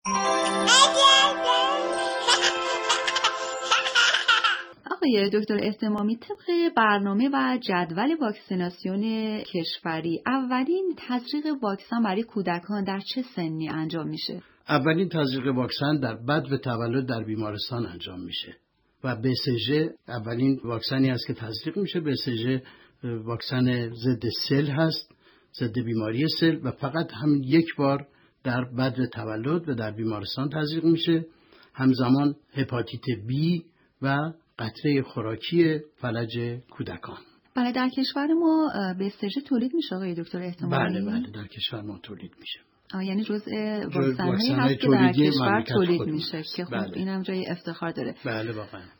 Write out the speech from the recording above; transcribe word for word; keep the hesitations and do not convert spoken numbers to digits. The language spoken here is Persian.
آقای دکتر اهتمامی، طبق برنامه و جدول واکسیناسیون کشوری اولین تزریق واکسن برای کودکان در چه سنی انجام میشه؟ اولین تزریق واکسن در بدو تولد در بیمارستان انجام میشه و بی سی جی اولین واکسنی است که تزریق میشه. بی سی جی واکسن ضد سل هست، ضد بیماری سل، و فقط هم یک بار در بدو تولد و در بیمارستان تزریق میشه. همزمان هپاتیت بی و قطره خوراکی فلج کودکان. بله، در کشور ما بی سی جی تولید میشه آقای دکتر احتمامی؟ بله بله، در کشور ما تولید میشه. آه، یعنی جزء واکسن‌هایی هست که در کشور تولید میشه که خب بله. اینم جای افتخار داره. بله واقعا.